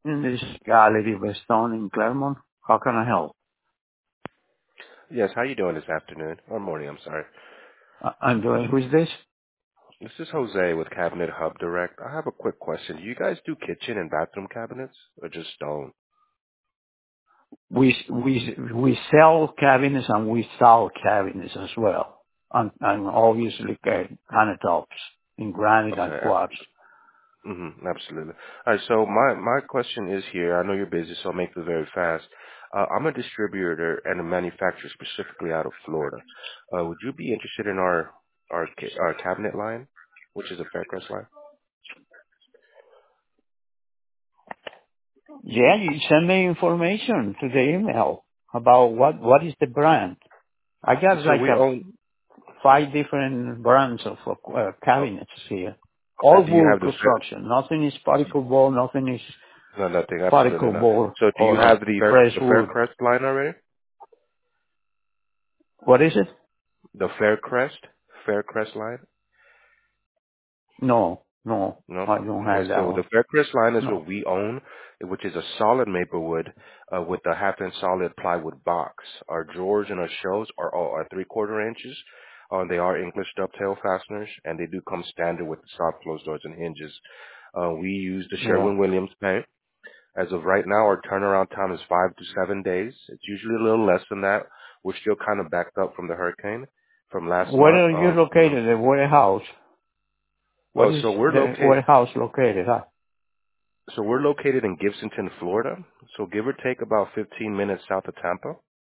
This is Gallery Weston in Claremont. How can I help? Yes, how you doing this afternoon? Or morning, I'm sorry. I'm doing. Who is this? This is Jose with Cabinet Hub Direct. I have a quick question. Do you guys do kitchen and bathroom cabinets or just stone? We sell cabinets and we sell cabinets as well, and obviously countertops in granite and Okay, quartz. absolutely. All right, so my question is here. I know you're busy, so I'll make this very fast. I'm a distributor and a manufacturer specifically out of Florida. Would you be interested in our cabinet line, which is a Faircrest line? Yeah, you send me information to the email about what is the brand. I got So like we own. 5 different brands of Oh, cabinets here. so All do you wood have the construction. Nothing is particle board. Nothing is no, nothing, absolutely particle not. board So do you or have the fresh the wood. Faircrest line already? What is it? The Faircrest line? No, No? I don't Okay, have that so one. the Faircrest line is No. what we own, which is a solid maple wood with a half-inch solid plywood box. Our drawers and our shelves are all are 3/4 inches. They are English dovetail fasteners, and they do come standard with the soft closed doors and hinges. We use the Yeah. Sherwin-Williams paint. As of right now, our turnaround time is 5 to 7 days. It's usually a little less than that. We're still kind of backed up from the hurricane from last Where month. are you located? The warehouse. What Oh, is so we're the located. warehouse located at? So we're located in Gibsonton, Florida. So give or take about 15 minutes south of Tampa.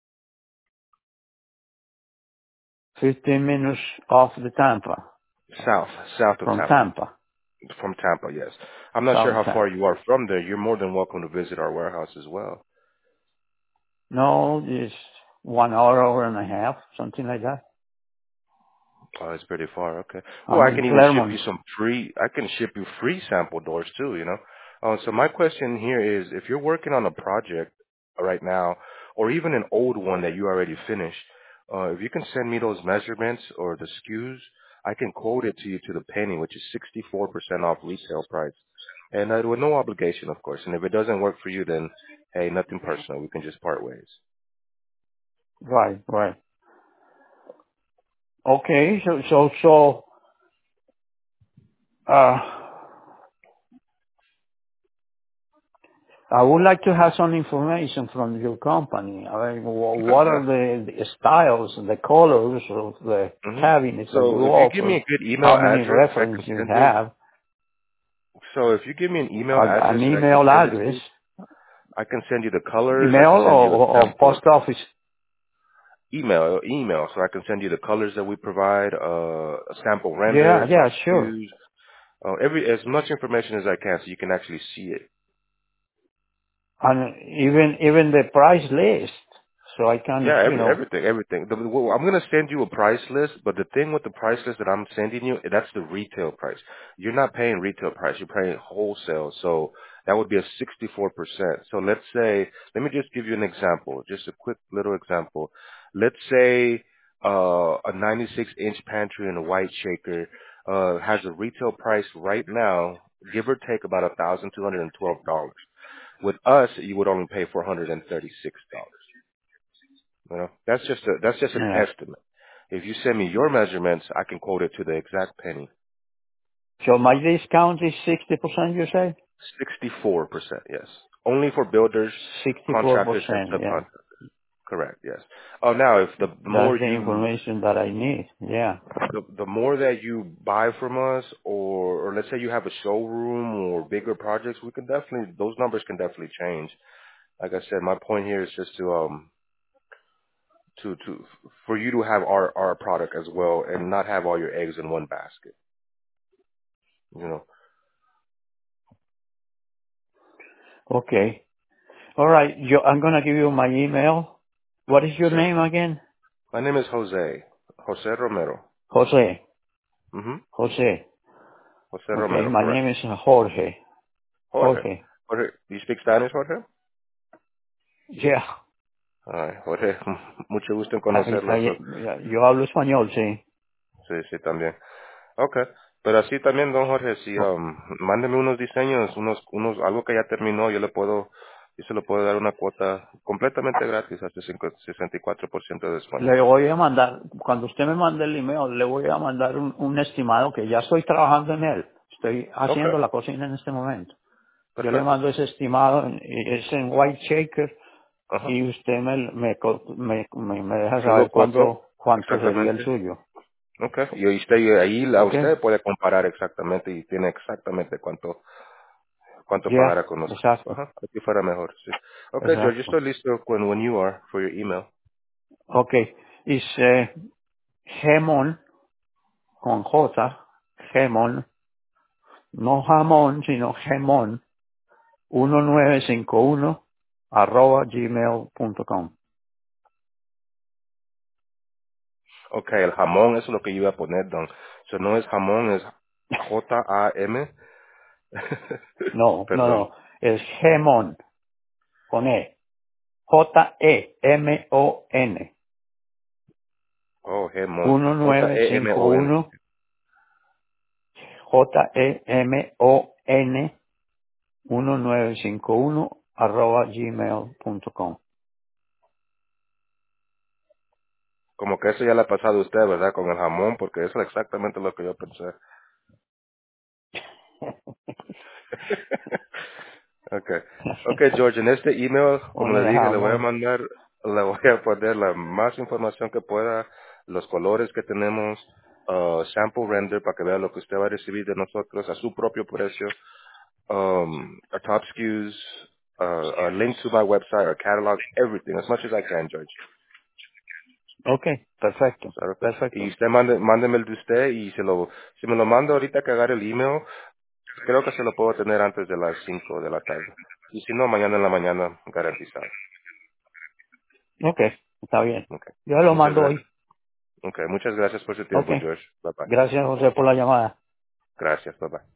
15 minutes off the Tampa. South of From Tampa. Tampa. From Tampa, yes. I'm not sure South how far Tampa. you are from there. You're more than welcome to visit our warehouse as well. No, it's 1 hour and a half, something like that. Oh, it's pretty far. Okay. Well, I'm I in can even ship Claremont. you I can ship you free sample doors too, you know. So my question here is, if you're working on a project right now, or even an old one that you already finished, if you can send me those measurements or the SKUs, I can quote it to you to the penny, which is 64% off retail price. And with no obligation, of course. And if it doesn't work for you, then, hey, nothing personal. We can just part ways. Right. Okay, uh, I would like to have some information from your company. I mean, Okay, what yeah. are the styles and the colors of the hmm cabinets that you So if you give me offer? a good email How many address, I reference can you send you. have? So if you give me an email An address that I can email send it address? to, I can send you the colors. I Email can send you a or sample post office? email. So I can send you the colors that we provide, a sample render, our Yeah, sure. SKUs, every as much information as I can, so you can actually see it. And even the price list, so I can, Yeah, everything. Well, I'm gonna send you a price list, but the thing with the price list that I'm sending you, that's the retail price. You're not paying retail price, you're paying wholesale. So that would be a 64%. So let me just give you an example, just a quick little example. Let's say a 96-inch pantry and a white shaker has a retail price right now, give or take about $1,212. With us, you would only pay $436. You know, that's just an yeah. estimate. If you send me your measurements, I can quote it to the exact penny. So my discount is 60%, you say? 64%, yes. Only for builders, contractors, and 64%, yeah. subcontractors. Correct, yes. Oh, now if That's the information that I need, yeah. the more that you buy from us, or let's say you have a showroom or bigger projects, those numbers can definitely change. Like I said, my point here is just to for you to have our product as well and not have all your eggs in one basket. You know. Okay. All right. I'm going to give you my email. What is your Sure. name again? My name is Jose. Jose Romero. Jose. Mm-hmm. Jose. Jose Okay. Romero, My correct. name is Jorge. Jorge. Jorge. Jorge. Do you speak Spanish, Jorge? Yeah. Ay, Jorge, mucho gusto en conocerlo. Yo hablo español, sí. Sí, sí, también. Okay. Pero así también, don Jorge, si Oh, mándeme unos diseños, algo que ya terminó, yo se lo puedo dar una cuota completamente gratis, hasta 64% de descuento. le voy a mandar, cuando usted me mande el email, le voy a mandar un estimado que ya estoy trabajando en él. Estoy Okay, haciendo la cocina en este momento. Yo le perfecto. mando ese estimado, es en White Shaker, Ajá. y usted me deja Yo lo saber cuoto, cuánto sería el exactamente. suyo. Okay. Y ahí ¿Ok? usted puede comparar exactamente y tiene exactamente cuánto Ya, pagará con nosotros. exacto, Ajá. Aquí fuera mejor, sí. Okay, George, yo exacto. estoy listo when you are for your email. Ok, dice Gemon, con J, Gemon, no jamón, sino Gemon, 1951 @gmail.com. Okay, el jamón es lo que yo iba a poner, don. So no es jamón, es J-A-M. No, no, Perdón. no, es Gemon, con E, Gemon, Oh, Gemón. J-E-M-O-N. 1951 Gemon 1951 @gmail.com. Como que eso ya le ha pasado a usted, ¿verdad? Con el jamón, porque eso es exactamente lo que yo pensé. Okay. Okay, George, en este email, como Con le el dije, jamón. le voy a poner la más información que pueda, los colores que tenemos, sample render para que vea lo que usted va a recibir de nosotros a su propio precio, our top SKUs, a link to my website, our catalog, everything, as much as I can, George. Ok, perfecto, ¿Sabe? Y perfecto. usted mándeme el de usted y si me lo manda ahorita que agarre el email, creo que se lo puedo tener antes de las 5 de la tarde. Y si no, mañana en la mañana, garantizado. Ok, está bien. Okay. Yo lo Muchas mando gracias. hoy. Okay. Muchas gracias por su Ok, tiempo, George. Bye bye. gracias José por la llamada. Gracias. Bye bye.